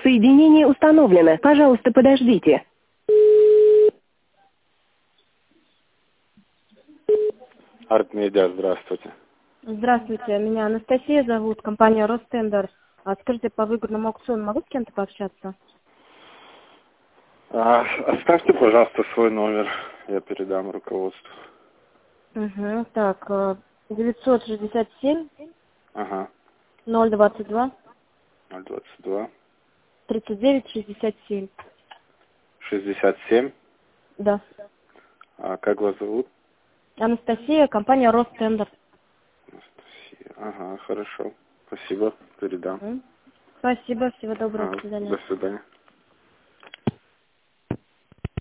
Соединение установлено. Пожалуйста, подождите. Артмедиа, здравствуйте. Здравствуйте, меня Анастасия зовут, компания Ростендер. Скажите, по выгодному аукциону могу с кем-то пообщаться? Оставьте, пожалуйста, свой номер, я передам руководству. Угу, так, 967 Ага, 022 022 39 67. 67. Да. Как вас зовут? Анастасия, компания Ростендер. Анастасия. Ага, хорошо. Спасибо, передам. Спасибо, всего доброго, до свидания. До свидания.